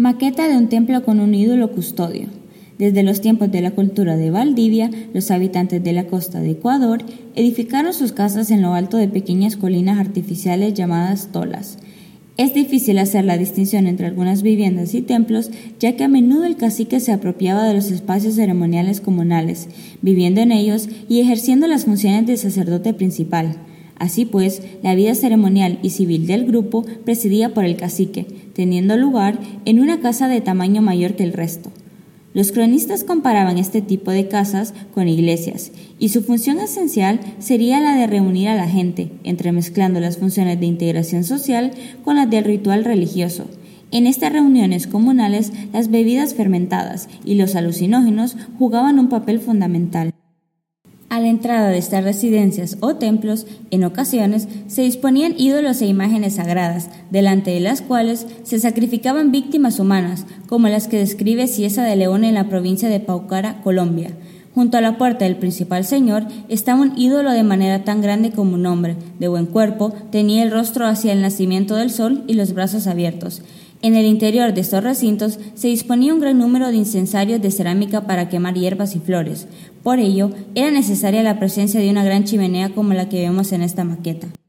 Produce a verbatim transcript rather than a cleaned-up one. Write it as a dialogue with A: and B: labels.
A: Maqueta de un templo con un ídolo custodio. Desde los tiempos de la cultura de Valdivia, los habitantes de la costa de Ecuador edificaron sus casas en lo alto de pequeñas colinas artificiales llamadas tolas. Es difícil hacer la distinción entre algunas viviendas y templos, ya que a menudo el cacique se apropiaba de los espacios ceremoniales comunales, viviendo en ellos y ejerciendo las funciones de sacerdote principal. Así pues, la vida ceremonial y civil del grupo presidida por el cacique, teniendo lugar en una casa de tamaño mayor que el resto. Los cronistas comparaban este tipo de casas con iglesias, y su función esencial sería la de reunir a la gente, entremezclando las funciones de integración social con las del ritual religioso. En estas reuniones comunales, las bebidas fermentadas y los alucinógenos jugaban un papel fundamental. A la entrada de estas residencias o templos, en ocasiones, se disponían ídolos e imágenes sagradas, delante de las cuales se sacrificaban víctimas humanas, como las que describe Cieza de León en la provincia de Paucara, Colombia. Junto a la puerta del principal señor estaba un ídolo de manera tan grande como un hombre, de buen cuerpo, tenía el rostro hacia el nacimiento del sol y los brazos abiertos. En el interior de estos recintos se disponía un gran número de incensarios de cerámica para quemar hierbas y flores. Por ello, era necesaria la presencia de una gran chimenea como la que vemos en esta maqueta.